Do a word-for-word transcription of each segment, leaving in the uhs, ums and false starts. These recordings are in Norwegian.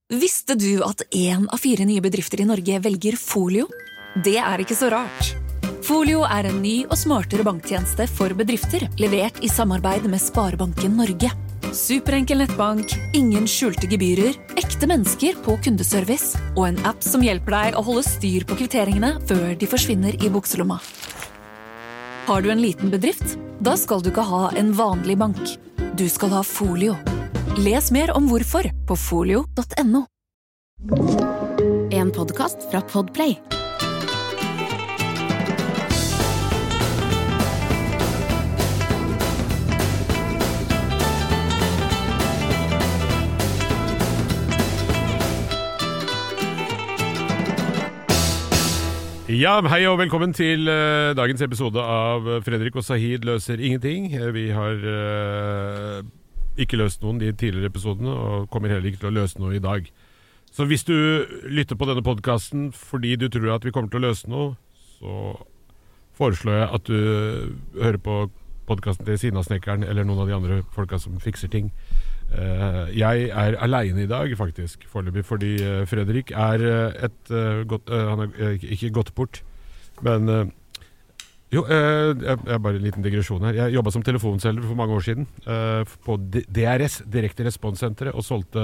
Visste du at en av fire nye bedrifter i Norge velger Folio? Det er ikke så rart. Folio er en ny og smartere banktjeneste for bedrifter, levert i samarbeid med Sparebanken Norge. Superenkel nettbank, ingen skjulte gebyrer, ekte mennesker på kundeservice og en app som hjelper deg å holde styr på kvitteringene før de forsvinner i bukselomma. Har du en liten bedrift? Da skal du ikke ha en vanlig bank. Du skal ha Folio. Les mer om hvorfor på folio punktum no. En podcast fra Podplay. Ja, hei og velkommen til uh, dagens episode av Fredrik og Sahid løser ingenting. Vi har uh, ikke løst noen de tidligere episodene, og kommer heller ikke til å løse noe i dag. Så hvis du lytter på denne podcasten fordi du tror at vi kommer til å løse noe, så foreslår jeg at du hører på podcasten til Sinnasnekkeren eller noen av de andre folka som fikser ting. Uh, jeg er alene i dag faktisk, foreløpig, fordi uh, Fredrik er uh, et uh, godt, uh, han er uh, ikke gått bort, men uh, jo, uh, jeg er bare en liten digresjon her. Jeg jobbet som telefonselger for mange år siden uh, på D R S, Direkte Responssenteret, og solgte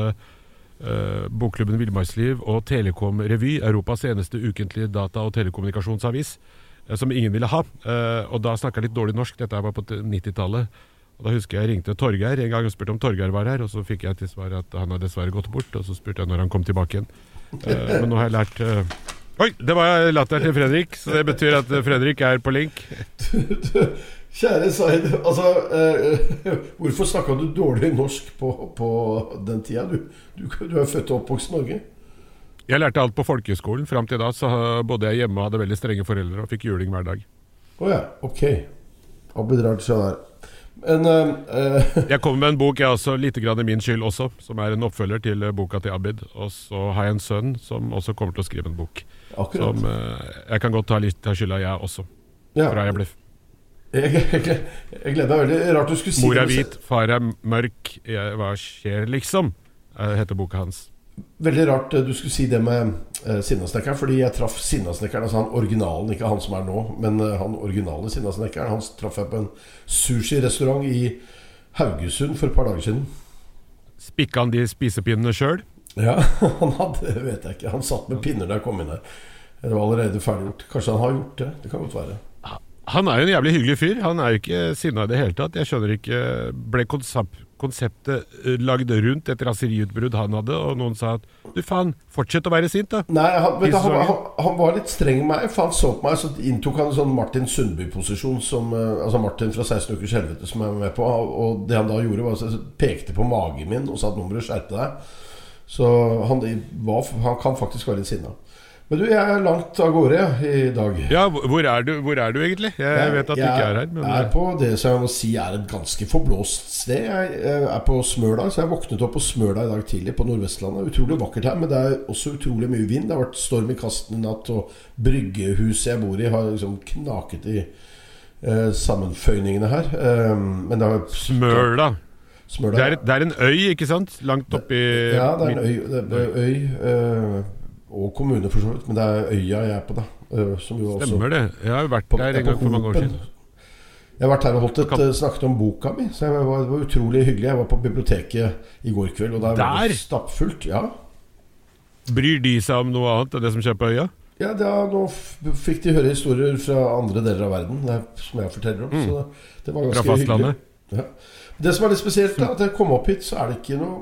uh, bokklubben Villmarksliv og Telekom Revy, Europas eneste ukentlige data- og telekommunikasjonsavis, uh, som ingen ville ha. Uh, og da snakket jeg litt dårlig norsk, dette var på nittitallet. Og da husker jeg jeg ringte Torgeir en gang og spurte om Torgeir var her, og så fikk jeg til svar at han hadde dessverre gått bort, og så spurte jeg når han kom tilbake igjen. Uh, men nå har jeg lært... Uh... Oi, det var latter til Fredrik, så det betyr at Fredrik er på link. Du, du, kjære Said, altså, uh, hvorfor snakket du dårlig norsk på, på den tida? Du, du, du er født og oppvokst i Norge. Jeg lærte alt på folkeskolen. Frem til da så bodde jeg hjemme og hadde veldig strenge foreldre og fikk juling hver dag. Åja, oh, ok. Abid Raja der. Men, uh, jeg kommer med en bok, jeg også, litt grann i min skyld også, som er en oppfølger til boka til Abid. Og så har jeg en sønn som også kommer til å skrive en bok. Akkurat. Som uh, jeg kan godt ta litt av skylda, jeg også. Ja. Fra jeg ble... Jeg, jeg, jeg gleder meg veldig. Rart du skulle si Mor er hvit, far er mørk, jeg, hva skjer liksom? Uh, heter boka hans. Veldig rart du skulle si det med uh, Sinnasnekkeren, fordi jeg traff Sinnasnekkeren, altså han originalen, ikke han som er nå, men uh, han originale Sinnasnekkeren, han traff jeg på en sushi-restaurant i Haugesund for et par dager siden. Spikket han de spisepinnene selv? Ja, han hadde, vet jeg ikke, han satt med pinner da jeg kom inn her. Det var allerede ferdiggjort. Kanskje han har gjort det, det kan godt være. Han er jo en jævlig hyggelig fyr, han er jo ikke sinnet i det hele tatt. Jeg skjønner ikke, ble konsept, konseptet lagd rundt et raseriutbrudd han hadde, og noen sa at, du faen, fortsett å være sint da. Nei, han, vet du, han, han, han var litt streng med meg, for han så på meg, så inntok han en sånn Martin Sundby-posisjon, som, altså Martin fra seksten ukers helvete som jeg var med på, og det han da gjorde var å pekte på magen min og sa at nummeret skjerpte deg. Så han, var, han kan faktisk være litt sinnet. Men du, jeg er langt av gårde i dag. Ja, hvor er du, hvor er du egentlig? Jeg, jeg vet at du ikke er her. Men... Jeg er på det som jeg må si er et ganske forblåst sted. Jeg er på Smøla, så jeg våknet opp på Smøla i dag tidlig på Nordvestlandet. Utrolig vakkert her, men det er også utrolig mye vind. Det har vært storm i kasten i natt, og bryggehuset jeg bor i har liksom knaket i eh, sammenføyningene her. Um, men det har... Smøla? Smøla. Det er, det er en øy, ikke sant? Langt oppi... Ja, det er en øy. Det er øy... Uh, og kommune for så vidt, men det er øya jeg er på da, som jo også... Stemmer det, jeg har jo vært på, der en gang for mange år siden. Jeg har vært her og holdt et, snakket om boka mi, så det var, det var utrolig hyggelig. Jeg var på biblioteket i går kveld, og der, der? var det stappfullt, ja. Bryr de seg om noe annet enn det som skjer på øya? Ja, da, nå fikk de høre historier fra andre deler av verden, det, som jeg forteller om, mm. så det, det var ganske hyggelig. Ja. Det som er litt spesielt da, at jeg kom opp hit, så er det ikke noe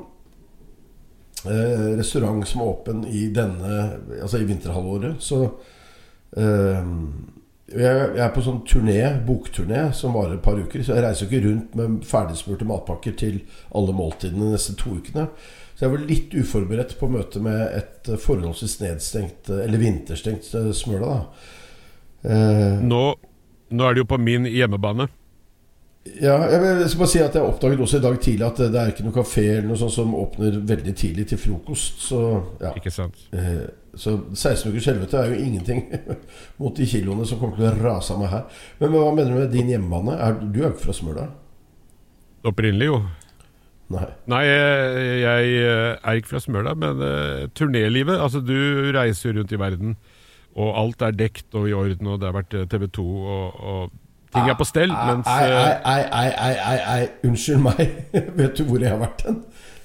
Eh, restaurant som er åpen i denne, altså i vinterhalvåret. Så eh, jeg, jeg er på sånn turné, bokturné som varer et par uker, så jeg reiser ikke rundt med ferdigsmurte matpakker til alle måltidene de neste to ukene. Så jeg var litt uforberedt på møte med et forholdsvis nedstengt, eller vinterstengt Smøla da. Eh, nå, nå er det jo på min hjemmebane. Ja, jeg skal bare si at jeg oppdaget også i dag tidlig at det er ikke noe kafé eller noe sånt som åpner veldig tidlig til frokost, så ja. Ikke sant. Eh, så seksten ukers helvete er jo ingenting mot de kiloene som kommer til å rase av meg her. Men hva mener du med din hjemmebane? Er, du er ikke fra Smøla? Opprinnelig jo. Nei. Nei, jeg, jeg er ikke fra Smøla, men uh, turnélivet, altså du reiser rundt i verden, og alt er dekt og i orden, og det har vært T V to, og, og ting er på stell, mens... Ei, ei, ei, ei, ei, ei, unnskyld meg, vet du hvor jeg har vært den?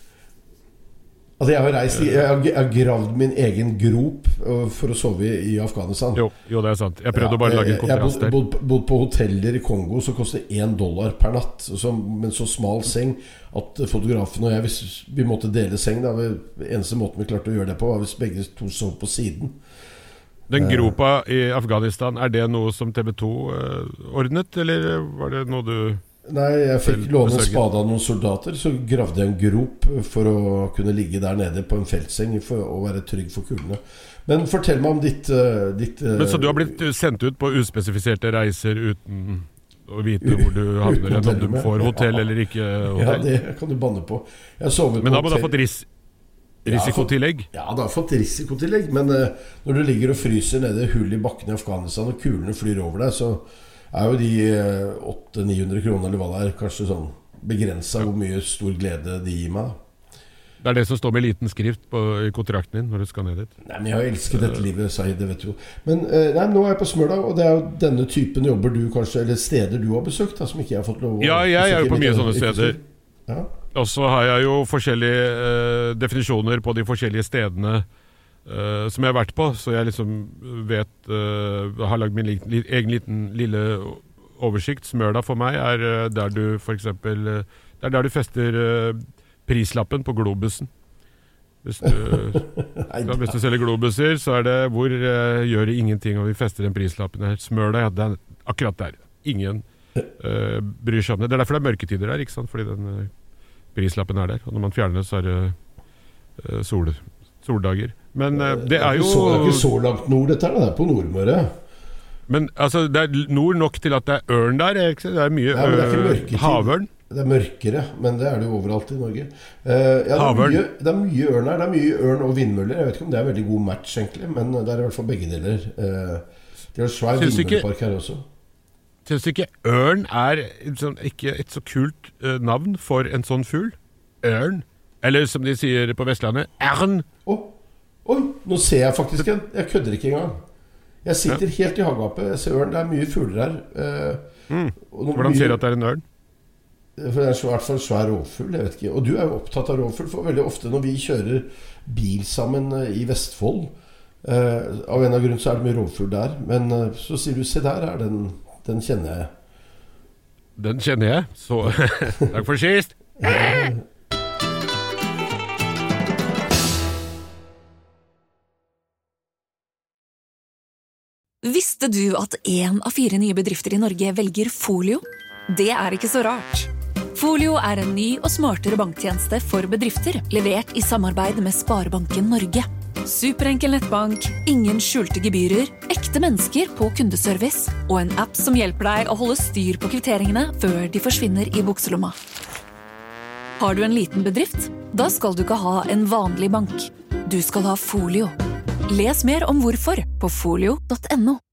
Altså jeg har reist, jeg har, jeg har gravd min egen grop for å sove i Afghanistan. Jo, jo, det er sant. Jeg prøvde ja, å bare lage en kontrast der. Jeg bodde bod, bod på hoteller i Kongo, så kostet én dollar per natt, så, med en så smal seng at fotografen og jeg, hvis vi måtte dele seng, da, eneste måten vi klarte å gjøre det på, var hvis begge to sov på siden. Den gropa i Afghanistan, er det noe som T V to uh, ordnet, eller var det noe du... Nei, jeg fikk låne en spade av noen soldater, så gravde jeg en grop for å kunne ligge der nede på en feltseng for å være trygg for kulene. Men fortell meg om ditt... Uh, ditt uh, Men så du har blitt sendt ut på uspesifiserte reiser uten å vite hvor du havner, om du får hotell ja. eller ikke hotell? Ja, det kan du banne på. Jeg sovet Men da på må du ha fått ris... risikotillegg? Ja, det har fått risikotillegg. Men uh, når du ligger og fryser nede i hull i bakken i Afghanistan, og kulene flyr over deg, så er jo de åtte til ni hundre kroner eller hva det er, kanskje sånn begrenset hvor mye stor glede de gir meg. Det er det som står med liten skrift på, i kontrakten din når du skal ned dit. Nei, men jeg har elsket dette livet, Sahid, det vet du jo. Men uh, nei, nå er jeg på Smøla, og det er jo denne typen jobber du kanskje, eller steder du har besøkt, da, som ikke jeg har fått lov å... Ja, jeg er jo på mye sånne steder. Ja. Og så har jeg jo forskjellige uh, definisjoner på de forskjellige stedene uh, som jeg har vært på, så jeg liksom vet, uh, har lagd min li li egen liten lille oversikt. Smøla for meg er uh, der du for eksempel, uh, det er der du fester uh, prislappen på globusen. Hvis du, uh, hvis du selger globuser, så er det hvor uh, gjør det ingenting, og vi fester den prislappen her. Smøla, ja, det er akkurat der. Ingen uh, bryr seg om det. Det er derfor det er mørketider der, ikke sant? Fordi den... Uh, prislappen er der, og når man fjerner det, så er det uh, sol, soldager. Men uh, det er jo... Så, det er ikke så langt nord dette, det er på Nordmøre. Men altså, det er nord nok til at det er ørn der, ikke? Det er mye Nei, det er uh, havørn. Det er mørkere, men det er det jo overalt i Norge. Uh, ja, det, er mye, det er mye ørn her, det er mye ørn og vindmøller. Jeg vet ikke om det er en veldig god match egentlig, men det er i hvert fall begge deler. Uh, det er en svær vindmøllepark her også. Synes du ikke ørn er sånn, ikke et så kult uh, navn for en sånn fugl? Ørn? Eller som de sier på Vestlandet, ørn. Oh, oi, nå ser jeg faktisk en. Jeg kødder ikke engang. Jeg sitter ja. helt i hagegapet. Jeg ser ørn, det er mye fugler her. Uh, mm. Hvordan mye, ser du at det er en ørn? For det er i hvert fall en svær rovfugl, jeg vet ikke. Og du er jo opptatt av rovfugl, for veldig ofte når vi kjører bil sammen i Vestfold, uh, av en av grunnen så er det mye rovfugl der. Men uh, så sier du, se der er den... Den kjenner jeg. Den kjenner jeg, så takk for sist. Visste du at en av fire nye bedrifter i Norge velger Folio? Det er ikke så rart. Folio er en ny og smartere banktjeneste for bedrifter, levert i samarbeid med Sparebanken Norge. Superenkel nettbank, ingen skjulte gebyrer, ekte mennesker på kundeservice og en app som hjelper deg å holde styr på kvitteringene før de forsvinner i bukselomma. Har du en liten bedrift? Da skal du ikke ha en vanlig bank. Du skal ha Folio. Les mer om hvorfor på folio punktum no.